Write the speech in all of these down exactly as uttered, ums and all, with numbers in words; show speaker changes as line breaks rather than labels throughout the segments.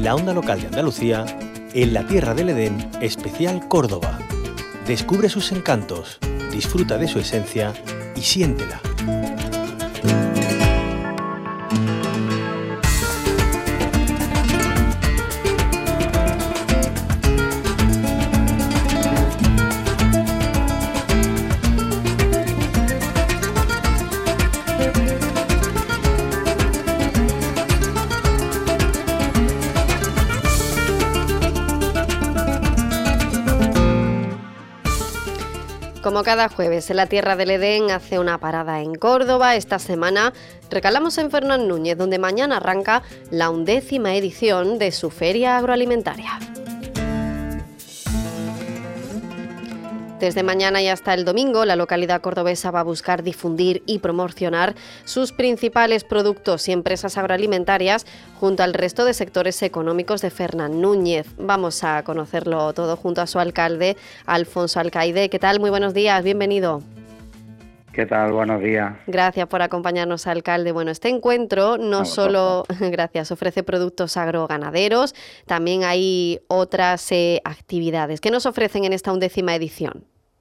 la onda local de Andalucía, en la Tierra del Edén, especial Córdoba. Descubre sus encantos, disfruta de su esencia y siéntela.
Como cada jueves, en la Tierra del Edén hace una parada en Córdoba. Esta semana recalamos en Fernán Núñez, donde mañana arranca la undécima edición de su feria agroalimentaria. Desde mañana y hasta el domingo, la localidad cordobesa va a buscar difundir y promocionar sus principales productos y empresas agroalimentarias junto al resto de sectores económicos de Fernán Núñez. Vamos a conocerlo todo junto a su alcalde, Alfonso Alcaide. ¿Qué tal? Muy buenos días, bienvenido.
¿Qué tal? Buenos días.
Gracias por acompañarnos, alcalde. Bueno, este encuentro no solo, gracias, ofrece productos agroganaderos, también hay otras eh, actividades. ¿Qué nos ofrecen en esta undécima edición?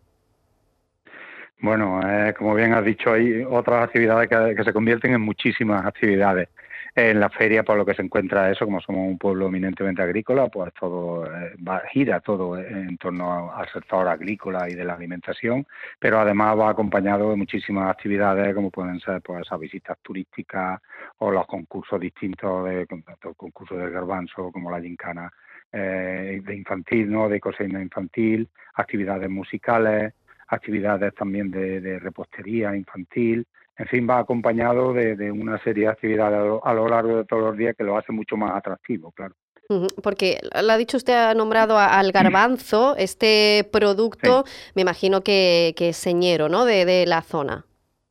Bueno, eh, como bien has dicho, hay otras actividades que, que se convierten en muchísimas actividades. En la feria, por lo que se encuentra eso, como somos un pueblo eminentemente agrícola, pues todo eh, va, gira todo en torno al sector agrícola y de la alimentación, pero además va acompañado de muchísimas actividades como pueden ser pues esas visitas turísticas o los concursos distintos, de el concurso del garbanzo, como la gincana eh, de infantil, ¿no? De cocina infantil, actividades musicales, actividades también de, de repostería infantil. En fin, va acompañado de, de una serie de actividades a lo, a lo largo de todos los días que lo hace mucho más atractivo, claro.
Porque lo ha dicho usted, ha nombrado a, al garbanzo, este producto, sí. Me imagino que, que es señero, ¿no?, de, de la zona.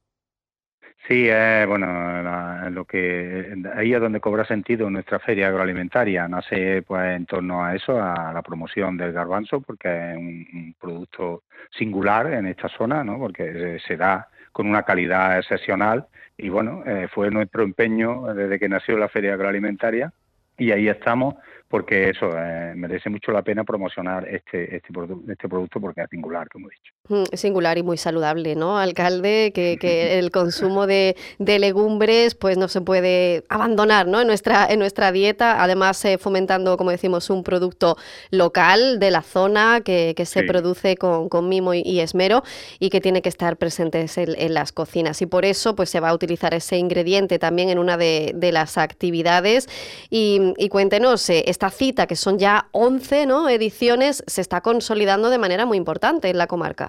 Sí, eh, bueno, la, lo que ahí es donde cobra sentido nuestra feria agroalimentaria. Nace pues en torno a eso, a la promoción del garbanzo, porque es un, un producto singular en esta zona, ¿no? Porque se, se da con una calidad excepcional y bueno, eh, fue nuestro empeño desde que nació la feria agroalimentaria y ahí estamos porque eso eh, merece mucho la pena promocionar este este, produ este producto porque es singular, como he dicho.
Singular y muy saludable, ¿no, alcalde? Que, que el consumo de, de legumbres pues no se puede abandonar, ¿no?, en nuestra en nuestra dieta, además eh, fomentando, como decimos, un producto local de la zona que, que se sí. produce con, con mimo y, y esmero y que tiene que estar presente en, en las cocinas, y por eso pues se va a utilizar ese ingrediente también en una de, de las actividades. Y, y cuéntenos, eh, esta cita, que son ya once, ¿no?, ediciones, se está consolidando de manera muy importante en la comarca.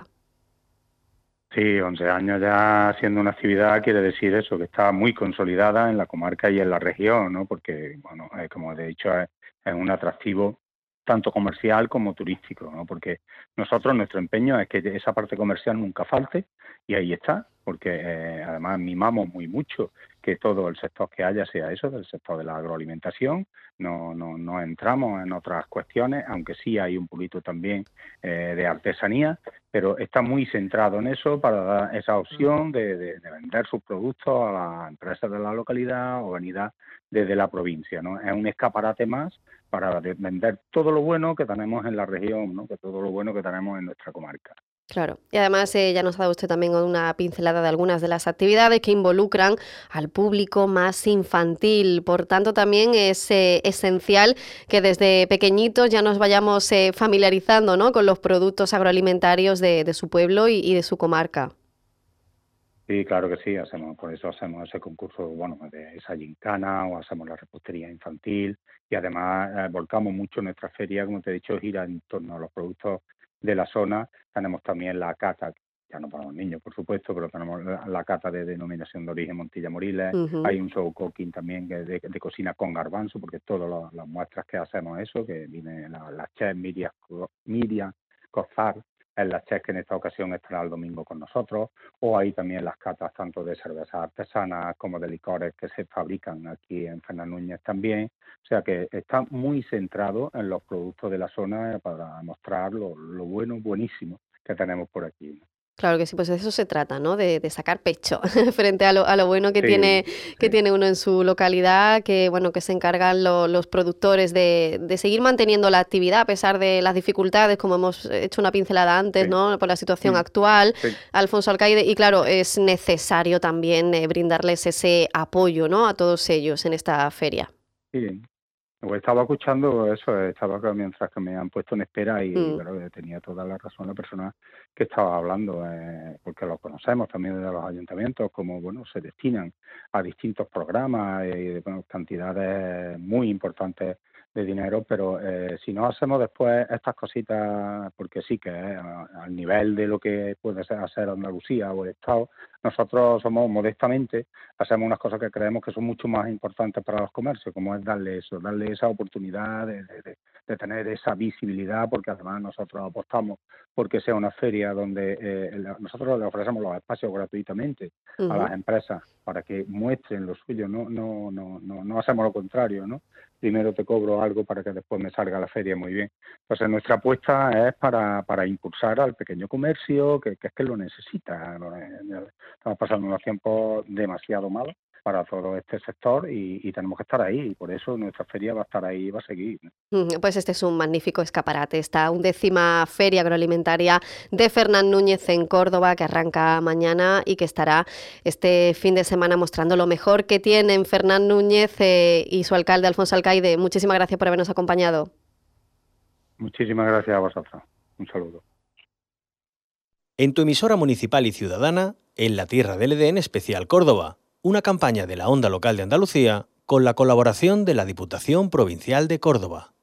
Sí, once años ya haciendo una actividad quiere decir eso, que está muy consolidada en la comarca y en la región, ¿no? Porque, bueno, eh, como he dicho, es, es un atractivo tanto comercial como turístico, ¿no? Porque nosotros, nuestro empeño es que esa parte comercial nunca falte y ahí está, porque eh, además mimamos muy mucho que todo el sector que haya sea eso, del sector de la agroalimentación. No, no, no entramos en otras cuestiones, aunque sí hay un poquito también eh, de artesanía, pero está muy centrado en eso para dar esa opción de, de, de vender sus productos a las empresas de la localidad o venidas desde la provincia, ¿no? Es un escaparate más para vender todo lo bueno que tenemos en la región, ¿no?, que todo lo bueno que tenemos en nuestra comarca.
Claro, y además eh, ya nos ha dado usted también una pincelada de algunas de las actividades que involucran al público más infantil. Por tanto, también es eh, esencial que desde pequeñitos ya nos vayamos eh, familiarizando, ¿no?, con los productos agroalimentarios de, de su pueblo y, y de su comarca.
Sí, claro que sí, hacemos, por eso hacemos ese concurso, bueno, de esa gincana o hacemos la repostería infantil y además eh, volcamos mucho nuestra feria, como te he dicho, gira en torno a los productos de la zona. Tenemos también la cata, ya no para los niños, por supuesto, pero tenemos la, la cata de denominación de origen Montilla Moriles. Uh-huh. Hay un show cooking también que de, de cocina con garbanzo, porque todas las muestras que hacemos eso, que viene la, la chef Miriam, Miriam Cozar, es la chef que en esta ocasión estará el domingo con nosotros, o hay también las catas tanto de cervezas artesanas como de licores que se fabrican aquí en Fernán Núñez también. O sea que está muy centrado en los productos de la zona para mostrar lo, lo bueno, buenísimo que tenemos por aquí.
Claro que sí, pues de eso se trata, ¿no? De, de sacar pecho frente a lo, a lo bueno que
Sí,
tiene que
sí,
tiene uno en su localidad, que bueno, que se encargan lo- los productores de, de seguir manteniendo la actividad a pesar de las dificultades, como hemos hecho una pincelada antes,
sí,
¿no? Por la situación
mm,
actual,
sí,
Alfonso Alcaide, y claro, es necesario también eh, brindarles ese apoyo, ¿no? A todos ellos en esta feria.
sí. Pues estaba escuchando eso, estaba que mientras que me han puesto en espera y,
Mm,
claro, tenía toda la razón la persona que estaba hablando, eh, porque lo conocemos también de los ayuntamientos, como, bueno, se destinan a distintos programas y, bueno, cantidades muy importantes de dinero, pero eh, si no hacemos después estas cositas, porque sí que eh, a- al nivel de lo que puede ser hacer Andalucía o el Estado, nosotros somos modestamente hacemos unas cosas que creemos que son mucho más importantes para los comercios, como es darle eso, darle esa oportunidad de, de- de- de tener esa visibilidad, porque además nosotros apostamos porque sea una feria donde eh, la- nosotros le ofrecemos los espacios gratuitamente a
ujú.
las empresas para que muestren lo suyo, no, no, no, no, no hacemos lo contrario, ¿no? Primero te cobro algo para que después me salga la feria muy bien. Entonces nuestra apuesta es para, para impulsar al pequeño comercio, que, que es que lo necesita. ¿No? Estamos pasando unos tiempos demasiado malos para todo este sector y, y tenemos que estar ahí. Y por eso nuestra feria va a estar ahí y va a seguir. ¿No?
Mm, Pues este es un magnífico escaparate, esta undécima Feria Agroalimentaria de Fernán Núñez en Córdoba, que arranca mañana y que estará este fin de semana mostrando lo mejor que tienen Fernán Núñez eh, y su alcalde Alfonso Alcaide. Muchísimas gracias por habernos acompañado.
Muchísimas gracias a vosotros. Un saludo.
En tu emisora municipal y ciudadana, en la Tierra del Edén Especial Córdoba, una campaña de la Onda Local de Andalucía con la colaboración de la Diputación Provincial de Córdoba.